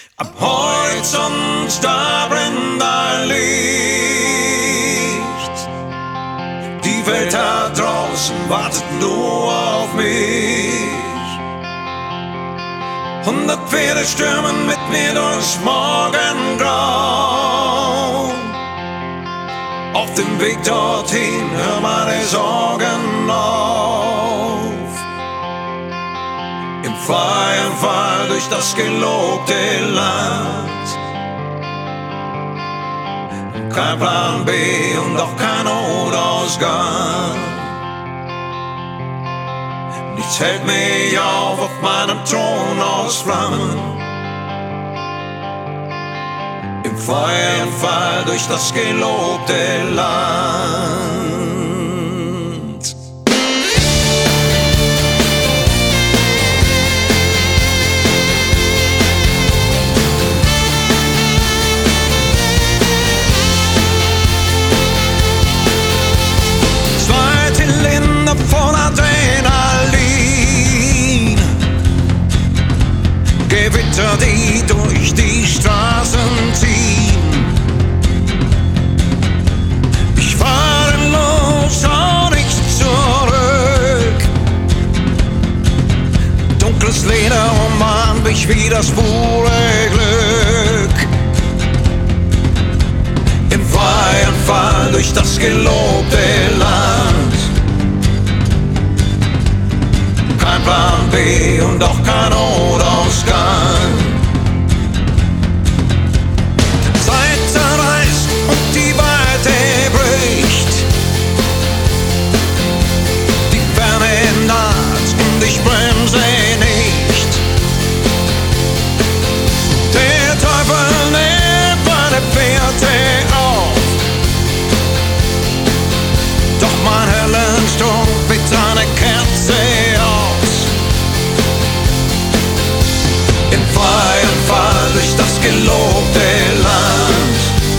Am Horizont, da brennt ein Licht. Die Welt da draußen wartet nur auf mich. 100 Pferde stürmen mit mir durchs Morgengrau. Auf dem Weg dorthin hör meine Sorgen auf. Im freien Fall durch das gelobte Land. Kein Plan B und auch kein Notausgang. Nichts hält mich auf meinem Thron aus Flammen. Im freien Fall durch das gelobte Land. Zwei Zylinder voll Adrenalin, Gewitter, die durch die Straßen ziehen. Ich fahre los, schau nicht zurück. Dunkles Leder umwand mich wie das pure Glück. Im freien Fall durch das gelobte Land. Kein Plan B und auch kein Notausgang. Zeit zerreißt und die Weite bricht. Die Ferne naht und ich bremse nicht. Der Teufel nimmt meine Fährte auf. Doch mein Höllensturm mit seiner Kerze aus. Im freien Fall durch das gelobte Land.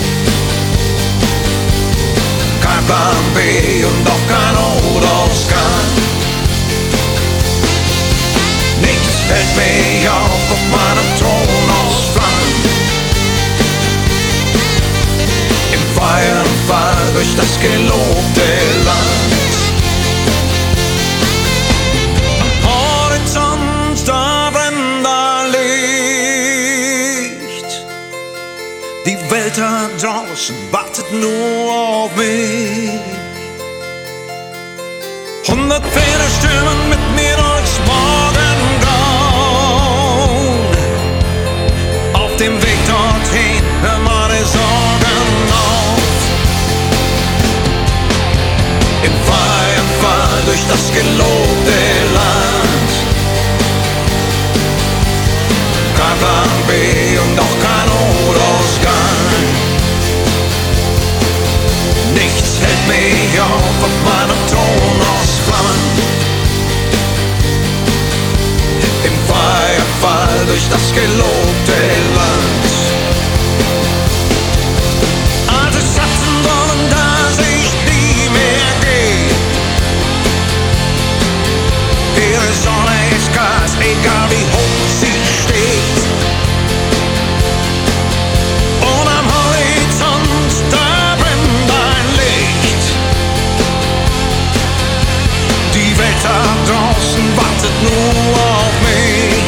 Kein Plan B und auch kein Notausgang. Nichts hält mich auf meinem Thron aus Flammen. Im freien Fall durch das gelobte Land. Am Horizont, da brennt ein Licht. Die Welt da draußen wartet nur auf mich. 100 Pferde stürmen mit mir durchs Morgengrauen. Auf dem Weg dorthin hör meine Sorgen auf. Im freien Fall durch das gelobte Land. Kein Plan B und auch kein Notausgang. Nichts hält mich auf meinem Thron aus Flammen. Im freien Fall durch das gelobte Land. Alte Schatten wollen, dass ich nie mehr gehe. Ihre Sonne ist kalt, egal wie hoch sie steht. Und am Horizont, da brennt ein Licht. Die Welt da draußen wartet nur auf mich.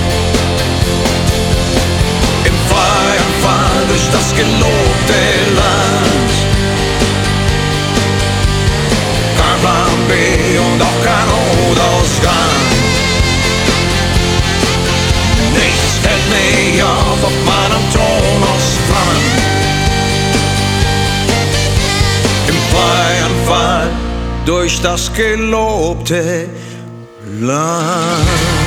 Im freien Fall durch das gelobte Land. Kein Plan B und auch kein Notausgang. Nichts hält mich auf meinem Thron aus Flammen. Im freien Fall durch das gelobte Land.